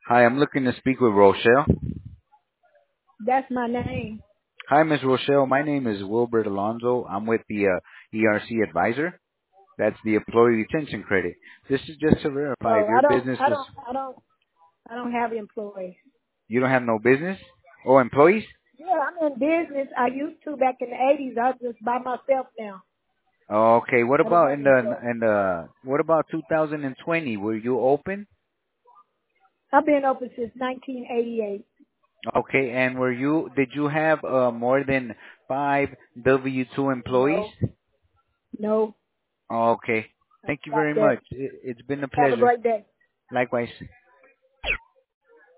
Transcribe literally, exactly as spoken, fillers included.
Hi, I'm looking to speak with Rochelle. That's my name. Hi, Miss Rochelle. My name is Wilbert Alonzo. I'm with the uh, E R C Advisor. That's the Employee Retention Credit. This is just to verify if Oh, your I don't, business I was. don't, I don't, I don't have employees. You don't have no business or employees? Yeah, I'm in business. I used to back in the eighties. I was just by myself now. Okay. What I don't about have in the employees. in the what about two thousand twenty? Were you open? I've been open since nineteen eighty-eight. Okay. And were you? Did you have uh, more than five W two employees? No, no, Okay. I Thank you very stopped that. much. It, it's been a Have a pleasure. great day. Likewise.